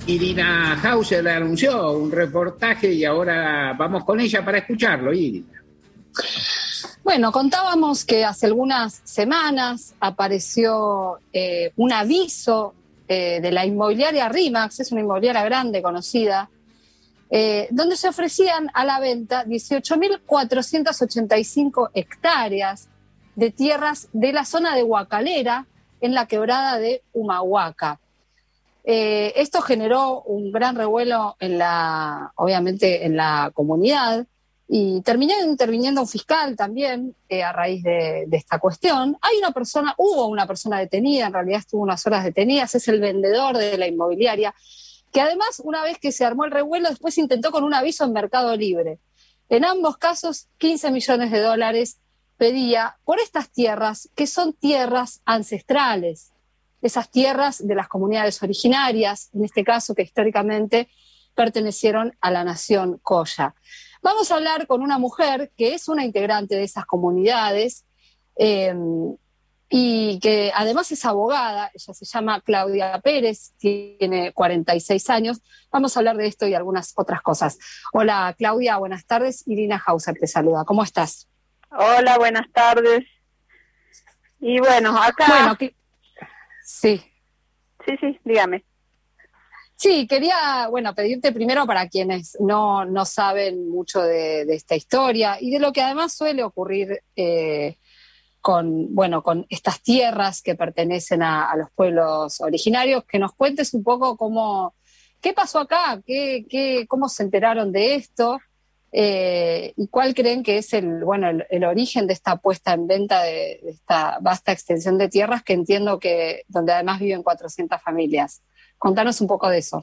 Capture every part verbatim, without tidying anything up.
Irina Hauser le anunció un reportaje y ahora vamos con ella para escucharlo, Irina. Bueno, contábamos que hace algunas semanas apareció eh, un aviso eh, de la inmobiliaria RE/MAX, es una inmobiliaria grande, conocida, eh, donde se ofrecían a la venta dieciocho mil cuatrocientas ochenta y cinco hectáreas de tierras de la zona de Huacalera, en la quebrada de Humahuaca. Eh, esto generó un gran revuelo en la, obviamente, en la comunidad, y terminó interviniendo un fiscal también eh, a raíz de, de esta cuestión. Hay una persona, hubo una persona detenida, en realidad estuvo unas horas detenidas, es el vendedor de la inmobiliaria, que además, una vez que se armó el revuelo, después intentó con un aviso en Mercado Libre. En ambos casos, quince millones de dólares pedía por estas tierras, que son tierras ancestrales, esas tierras de las comunidades originarias, en este caso que históricamente pertenecieron a la nación Colla. Vamos a hablar con una mujer que es una integrante de esas comunidades eh, y que además es abogada. Ella se llama Claudia Pérez, tiene cuarenta y seis años. Vamos a hablar de esto y algunas otras cosas. Hola Claudia, buenas tardes. Irina Hauser te saluda. ¿Cómo estás? Hola, buenas tardes. Y bueno, acá... Bueno, que... Sí. Sí, sí, dígame. Sí, quería, bueno, pedirte primero para quienes no, no saben mucho de, de esta historia y de lo que además suele ocurrir eh, con, bueno, con estas tierras que pertenecen a, a los pueblos originarios, que nos cuentes un poco cómo, qué pasó acá, qué, qué, cómo se enteraron de esto eh, y cuál creen que es el, bueno, el, el origen de esta puesta en venta de, de esta vasta extensión de tierras que entiendo que, donde además viven cuatrocientas familias. Contanos un poco de eso.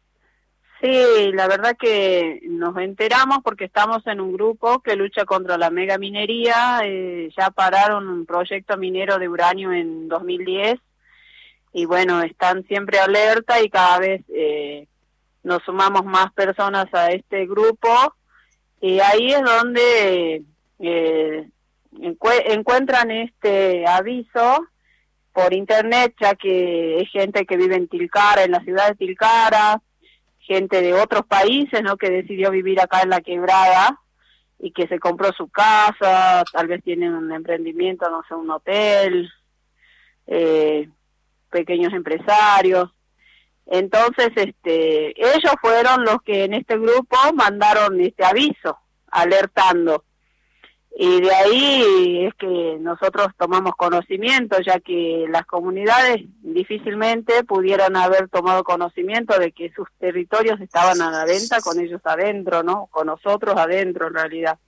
Sí, la verdad que nos enteramos porque estamos en un grupo que lucha contra la megaminería. Eh, ya pararon un proyecto minero de uranio en dos mil diez y bueno, están siempre alerta y cada vez eh, nos sumamos más personas a este grupo y ahí es donde eh, encu- encuentran este aviso por internet, ya que es gente que vive en Tilcara, en la ciudad de Tilcara, gente de otros países, ¿no?, que decidió vivir acá en la quebrada y que se compró su casa, tal vez tienen un emprendimiento, no sé, un hotel, eh, pequeños empresarios. Entonces, este, ellos fueron los que en este grupo mandaron este aviso, alertando. Y de ahí es que nosotros tomamos conocimiento, ya que las comunidades difícilmente pudieran haber tomado conocimiento de que sus territorios estaban a la venta con ellos adentro, ¿no? Con nosotros adentro, en realidad.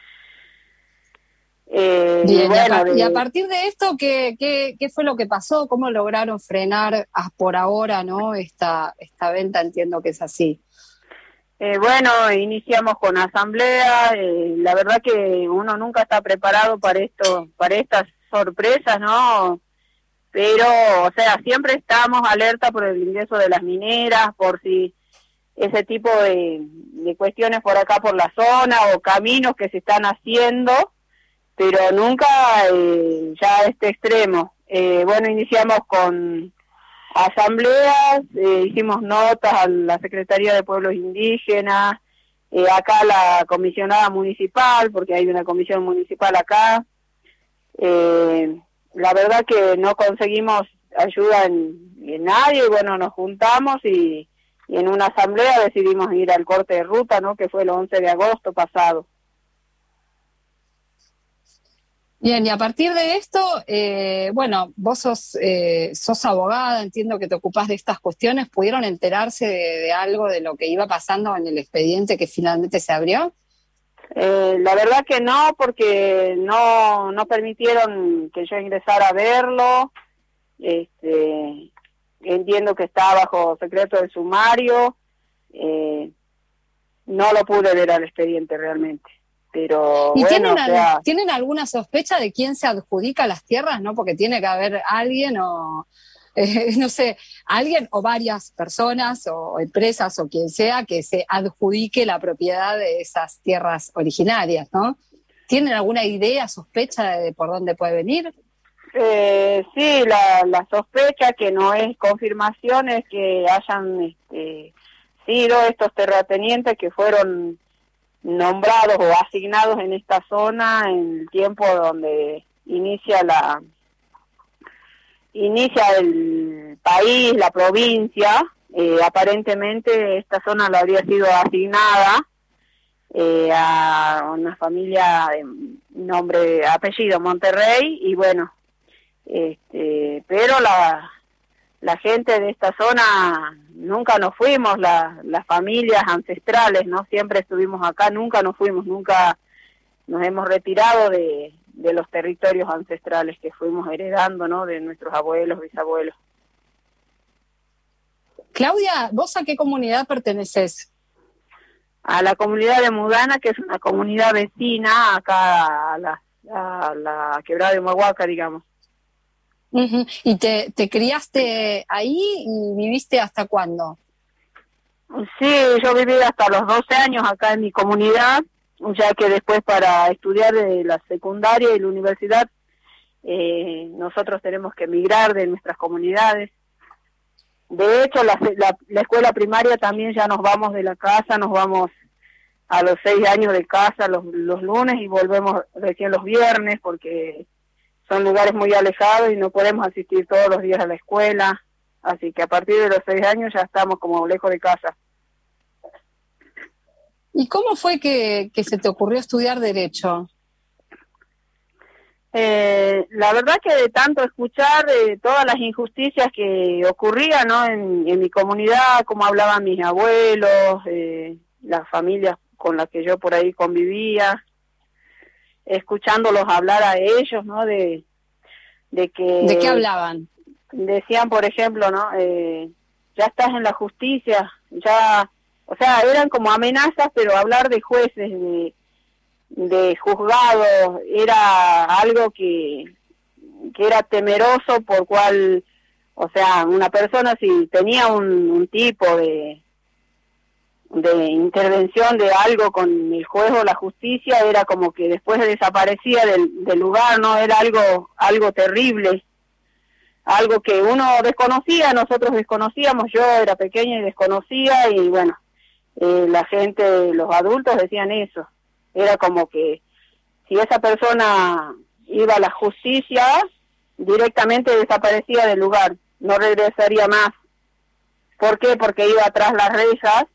Eh, Bien, y, bueno, y, a, de... y a partir de esto, ¿qué, qué, qué fue lo que pasó? ¿Cómo lograron frenar a, por ahora, no, esta, esta venta? Entiendo que es así. Eh, bueno, iniciamos con asamblea. Eh, la verdad que uno nunca está preparado para esto, para estas sorpresas, ¿no? Pero, o sea, siempre estamos alerta por el ingreso de las mineras, por si ese tipo de, de cuestiones por acá, por la zona, o caminos que se están haciendo, pero nunca eh, ya a este extremo. Eh, bueno, iniciamos con asambleas, eh, hicimos notas a la Secretaría de Pueblos Indígenas, eh, acá la comisionada municipal, porque hay una comisión municipal acá. Eh, la verdad que no conseguimos ayuda en, en nadie, y bueno, nos juntamos y, y en una asamblea decidimos ir al corte de ruta, ¿no?, que fue el once de agosto pasado. Bien, y a partir de esto, eh, bueno, vos sos, eh, sos abogada, entiendo que te ocupás de estas cuestiones. ¿Pudieron enterarse de, de algo de lo que iba pasando en el expediente que finalmente se abrió? Eh, la verdad que no, porque no, no permitieron que yo ingresara a verlo. Este, entiendo que está bajo secreto de sumario. Eh, no lo pude ver al expediente realmente. Pero, ¿Y bueno, tienen, o sea, ¿tienen alguna sospecha de quién se adjudica las tierras? ¿No? Porque tiene que haber alguien o, eh, no sé, alguien o varias personas o empresas o quien sea que se adjudique la propiedad de esas tierras originarias, ¿no? ¿Tienen alguna idea, sospecha de por dónde puede venir? Eh, sí, la, la sospecha, que no es confirmación, es que hayan este, sido estos terratenientes que fueron nombrados o asignados en esta zona en el tiempo donde inicia la inicia el país, la provincia. Eh, aparentemente esta zona la habría sido asignada eh, a una familia de nombre, apellido Monterrey, y bueno, este, pero la, la gente de esta zona nunca nos fuimos, la, las familias ancestrales, ¿no? Siempre estuvimos acá, nunca nos fuimos, nunca nos hemos retirado de, de los territorios ancestrales que fuimos heredando, ¿no? De nuestros abuelos, bisabuelos. Claudia, ¿vos a qué comunidad perteneces? A la comunidad de Mudana, que es una comunidad vecina acá a la, a la quebrada de Humahuaca, digamos. Uh-huh. ¿Y te, te criaste ahí y viviste hasta cuándo? Sí, yo viví hasta los doce años acá en mi comunidad, ya que después para estudiar de la secundaria y la universidad eh, nosotros tenemos que emigrar de nuestras comunidades. De hecho, la, la, la escuela primaria también ya nos vamos de la casa, nos vamos a los seis años de casa los, los lunes y volvemos recién los viernes, porque son lugares muy alejados y no podemos asistir todos los días a la escuela, así que a partir de los seis años ya estamos como lejos de casa. ¿Y cómo fue que, que se te ocurrió estudiar Derecho? Eh, la verdad que de tanto escuchar eh, todas las injusticias que ocurrían, ¿no? en, en mi comunidad, como hablaban mis abuelos, eh, las familias con las que yo por ahí convivía, escuchándolos hablar a ellos, ¿no? De, de que... ¿De qué hablaban? Decían, por ejemplo, ¿no? Eh, ya estás en la justicia, ya... O sea, eran como amenazas, pero hablar de jueces, de, de juzgados, era algo que, que era temeroso, por cual, o sea, una persona si tenía un, un tipo de, de intervención de algo con el juez o la justicia, era como que después desaparecía del, del lugar, ¿no? Era algo, algo terrible, algo que uno desconocía, nosotros desconocíamos, yo era pequeña y desconocía, y bueno, Eh, la gente, los adultos decían eso. Era como que si esa persona iba a la justicia, directamente desaparecía del lugar, no regresaría más. ¿Por qué? Porque iba atrás las rejas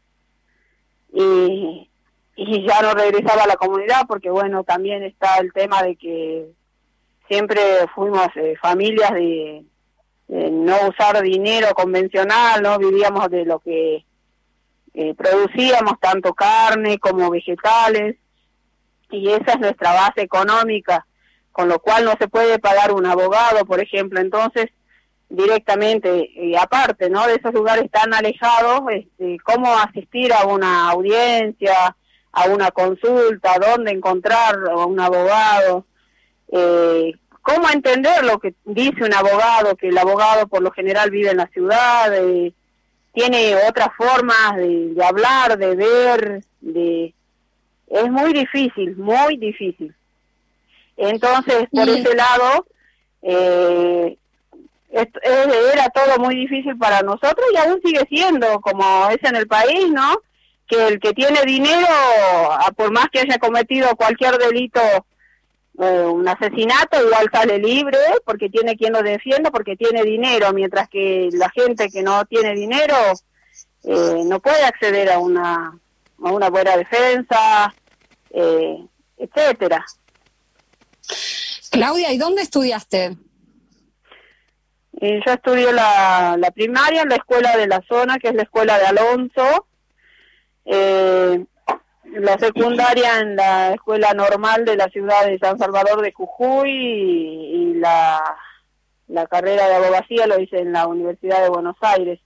y, y ya no regresaba a la comunidad, porque bueno, también está el tema de que siempre fuimos eh, familias de, de no usar dinero convencional, no vivíamos de lo que Eh, producíamos, tanto carne como vegetales, y esa es nuestra base económica, con lo cual no se puede pagar un abogado, por ejemplo. Entonces, directamente, eh, aparte, ¿no?, de esos lugares tan alejados, este, cómo asistir a una audiencia, a una consulta, dónde encontrar a un abogado, eh, cómo entender lo que dice un abogado, que el abogado por lo general vive en la ciudad, eh, tiene otras formas de, de hablar, de ver, de es muy difícil, muy difícil. Entonces, por y... ese lado, eh, es, era todo muy difícil para nosotros, y aún sigue siendo, como es en el país, ¿no? Que el que tiene dinero, por más que haya cometido cualquier delito, eh, un asesinato, igual sale libre, porque tiene quien lo defienda, porque tiene dinero, mientras que la gente que no tiene dinero eh, no puede acceder a una a una buena defensa, eh, etcétera. Claudia, ¿y dónde estudiaste? Eh, yo estudié la, la primaria en la escuela de la zona, que es la escuela de Alonso, eh, la secundaria en la escuela normal de la ciudad de San Salvador de Jujuy, y, y la, la carrera de abogacía lo hice en la Universidad de Buenos Aires.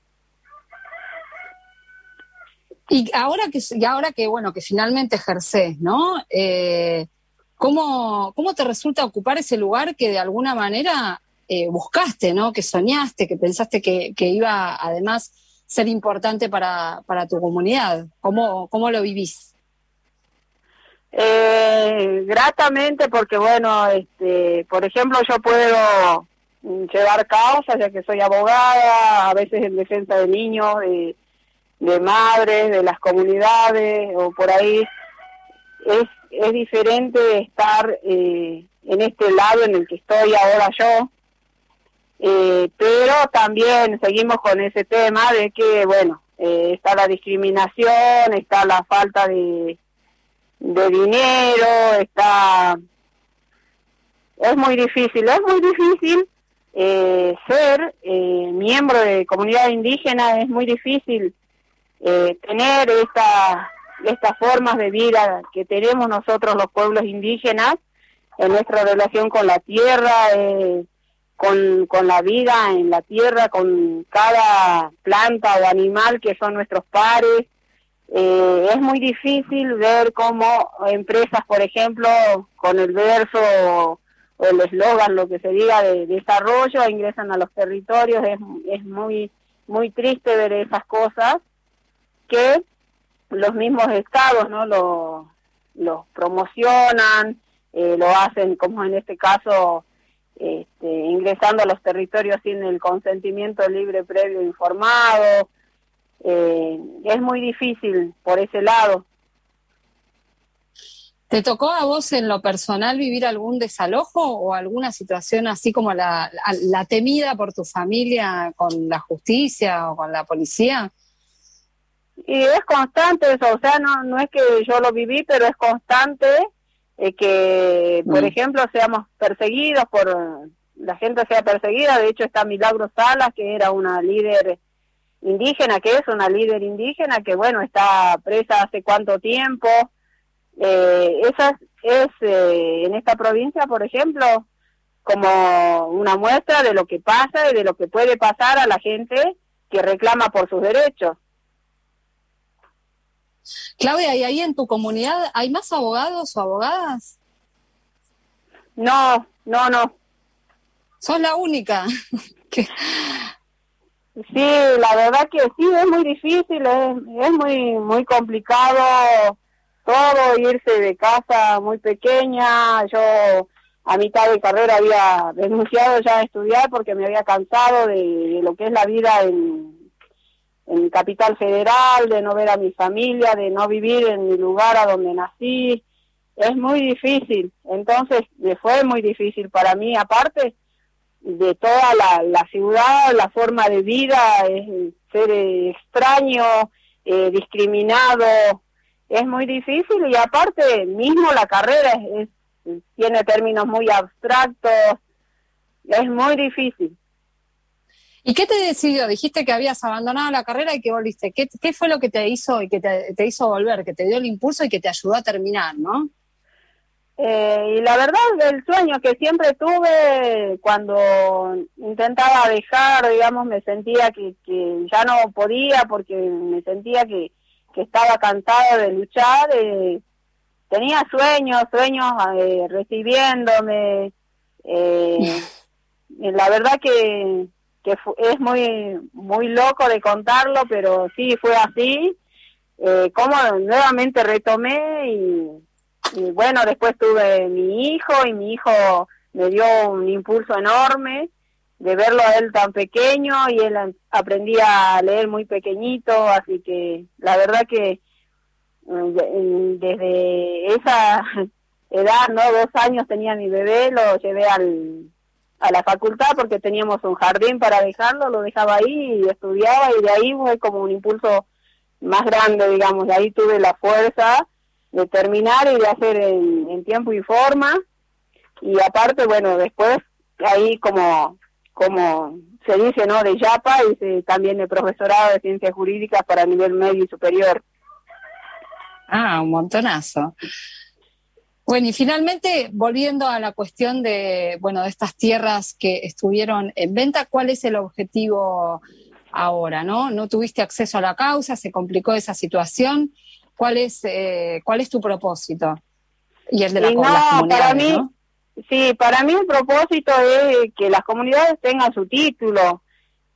Y ahora que, y ahora que bueno, que finalmente ejercés, ¿no? Eh, ¿cómo, ¿Cómo te resulta ocupar ese lugar que de alguna manera eh, buscaste, ¿no? Que soñaste, que pensaste que, que iba además ser importante para, para tu comunidad? ¿Cómo, cómo lo vivís? Eh, gratamente, porque bueno, este, por ejemplo, yo puedo llevar causas, ya que soy abogada, a veces en defensa de niños, de, de madres, de las comunidades, o por ahí. Es, es diferente estar eh, en este lado en el que estoy ahora yo, eh, pero también seguimos con ese tema de que, bueno, eh, está la discriminación, está la falta de de dinero, está, es muy difícil, es muy difícil eh, ser eh, miembro de comunidad indígena, es muy difícil eh, tener esta, estas formas de vida que tenemos nosotros los pueblos indígenas en nuestra relación con la tierra, eh, con, con la vida en la tierra, con cada planta o animal que son nuestros pares. Eh, es muy difícil ver cómo empresas, por ejemplo, con el verso o, o el eslogan, lo que se diga, de, de desarrollo, ingresan a los territorios. Es, es muy muy triste ver esas cosas, que los mismos estados no lo, los promocionan, eh, lo hacen, como en este caso, este, ingresando a los territorios sin el consentimiento libre, previo, informado. Eh, es muy difícil por ese lado. ¿Te tocó a vos en lo personal vivir algún desalojo o alguna situación así como la, la, la temida por tu familia con la justicia o con la policía? Y es constante eso, o sea, no, no es que yo lo viví, pero es constante eh, que, por mm. ejemplo, seamos perseguidos, por la gente sea perseguida. De hecho está Milagro Salas, que era una líder indígena, que es una líder indígena, que bueno, está presa hace cuánto tiempo. Eh, esa es, eh, en esta provincia, por ejemplo, como una muestra de lo que pasa y de lo que puede pasar a la gente que reclama por sus derechos. Claudia, ¿y ahí en tu comunidad hay más abogados o abogadas? No, no, no. ¿Sos la única? que... Sí, la verdad que sí, es muy difícil, es, es muy muy complicado todo, irse de casa muy pequeña. Yo a mitad de carrera había renunciado ya a estudiar porque me había cansado de, de lo que es la vida en, en Capital Federal, de no ver a mi familia, de no vivir en mi lugar a donde nací. Es muy difícil, entonces me fue muy difícil para mí, aparte de toda la, la ciudad, la forma de vida, es ser eh, extraño, eh, discriminado, es muy difícil. Y aparte mismo la carrera es, es, tiene términos muy abstractos, es muy difícil. ¿Y qué te decidió? Dijiste que habías abandonado la carrera y que volviste. ¿Qué, qué fue lo que te hizo y que te, te hizo volver, que te dio el impulso y que te ayudó a terminar, no? Eh, y la verdad, el sueño que siempre tuve cuando intentaba dejar, digamos, me sentía que, que ya no podía, porque me sentía que, que estaba cansada de luchar. Eh, tenía sueños, sueños eh, recibiéndome. Eh, la verdad que, que es muy, muy loco de contarlo, pero sí fue así. Eh, como nuevamente retomé y... Y bueno, después tuve mi hijo y mi hijo me dio un impulso enorme de verlo a él tan pequeño, y él aprendía a leer muy pequeñito, así que la verdad que desde esa edad, no, dos años tenía mi bebé, lo llevé al, a la facultad porque teníamos un jardín para dejarlo, lo dejaba ahí y estudiaba, y de ahí fue como un impulso más grande, digamos. De ahí tuve la fuerza de terminar y de hacer en, en tiempo y forma. Y aparte, bueno, después ahí como como se dice, ¿no?, de Yapa, hice también el profesorado de Ciencias Jurídicas para nivel medio y superior. Ah, un montonazo. Bueno, y finalmente, volviendo a la cuestión de, bueno, de estas tierras que estuvieron en venta, ¿cuál es el objetivo ahora, no? ¿No tuviste acceso a la causa? ¿Se complicó esa situación? ¿Cuál es eh, cuál es tu propósito? Y el de la, y no, las comunidades, para mí, ¿no? Sí, para mí el propósito es que las comunidades tengan su título,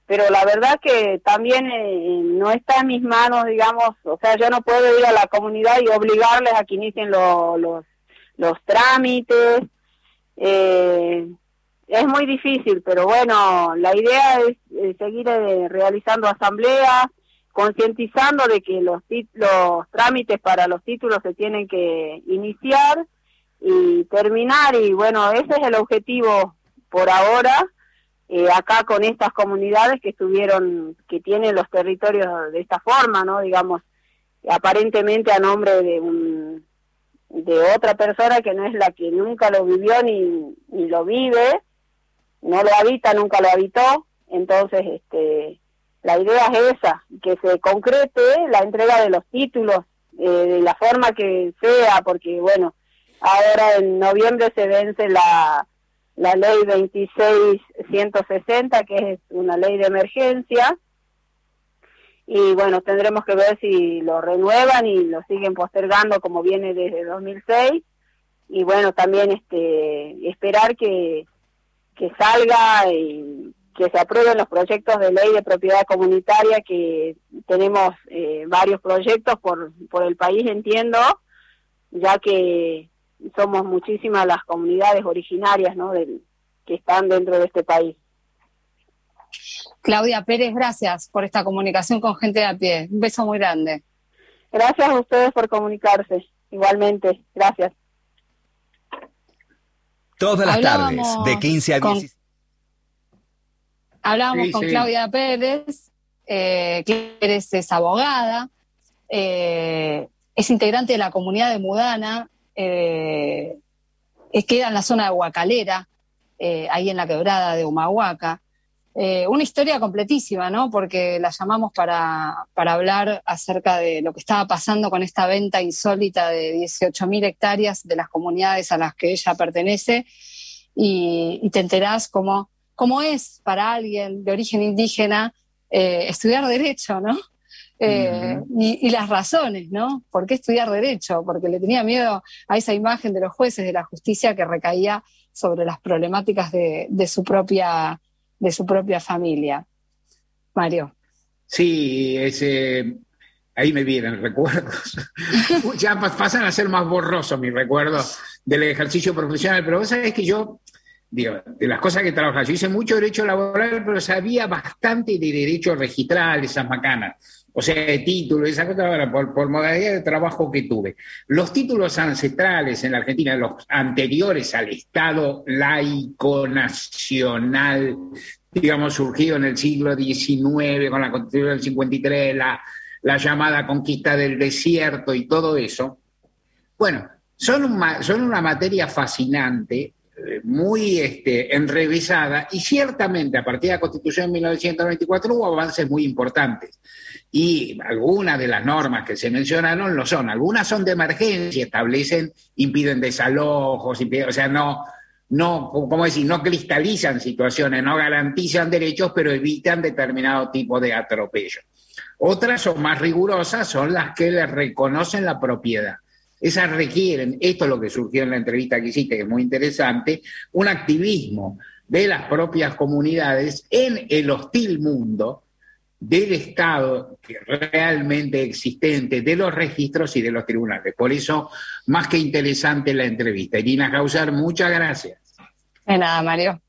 pero la verdad que también eh, no está en mis manos, digamos, o sea, yo no puedo ir a la comunidad y obligarles a que inicien lo, los, los trámites, eh, es muy difícil, pero bueno, la idea es eh, seguir eh, realizando asambleas, concientizando de que los, los trámites para los títulos se tienen que iniciar y terminar, y bueno, ese es el objetivo por ahora, eh, acá con estas comunidades que estuvieron, que tienen los territorios de esta forma, ¿no? Digamos, aparentemente a nombre de un de otra persona que no es la que nunca lo vivió ni, ni lo vive, no lo habita, nunca lo habitó, entonces este la idea es esa, que se concrete la entrega de los títulos eh, de la forma que sea, porque bueno, ahora en noviembre se vence la, la ley veintiséis ciento sesenta, que es una ley de emergencia, y bueno, tendremos que ver si lo renuevan y lo siguen postergando como viene desde dos mil seis, y bueno, también este esperar que, que salga y que se aprueben los proyectos de ley de propiedad comunitaria, que tenemos eh, varios proyectos por, por el país, entiendo, ya que somos muchísimas las comunidades originarias, ¿no?, del, que están dentro de este país. Claudia Pérez, gracias por esta comunicación con Gente de a Pie. Un beso muy grande. Gracias a ustedes por comunicarse. Igualmente, gracias. Todas las Hablábamos tardes, de quince a dieciséis. Con... Hablábamos sí, con sí. Claudia Pérez, eh, que Pérez es abogada, eh, es integrante de la comunidad de Mudana, eh, queda en la zona de Huacalera, eh, ahí en la quebrada de Humahuaca. Eh, una historia completísima, ¿no? Porque la llamamos para, para hablar acerca de lo que estaba pasando con esta venta insólita de dieciocho mil hectáreas de las comunidades a las que ella pertenece, y, y te enterás cómo, cómo es para alguien de origen indígena eh, estudiar Derecho, ¿no? Eh, uh-huh. y, y las razones, ¿no? ¿Por qué estudiar Derecho? Porque le tenía miedo a esa imagen de los jueces de la justicia que recaía sobre las problemáticas de, de su propia de su propia familia. Mario. Sí, ese, ahí me vienen recuerdos. Ya pasan a ser más borrosos mis recuerdos del ejercicio profesional, pero vos sabés que yo, digo, de las cosas que trabajaba, yo hice mucho derecho laboral, pero sabía bastante de derecho registral, esas macanas, o sea, de títulos, esa cosa, por, por modalidad de trabajo que tuve. Los títulos ancestrales en la Argentina, los anteriores al Estado laico nacional, digamos, surgido en el siglo diecinueve con la Constitución del cincuenta y tres, la, la llamada conquista del desierto y todo eso, bueno, son, un, son una materia fascinante, muy este, enrevesada, y ciertamente a partir de la Constitución de mil novecientos noventa y cuatro hubo avances muy importantes, y algunas de las normas que se mencionaron lo son, algunas son de emergencia, establecen, impiden desalojos, impiden, o sea, no, no, ¿cómo decir? No cristalizan situaciones, no garantizan derechos, pero evitan determinado tipo de atropello. Otras son más rigurosas, son las que le reconocen la propiedad. Esas requieren, esto es lo que surgió en la entrevista que hiciste, que es muy interesante, un activismo de las propias comunidades en el hostil mundo del Estado realmente existente, de los registros y de los tribunales. Por eso, más que interesante la entrevista. Irina Hauser, muchas gracias. De nada, Mario.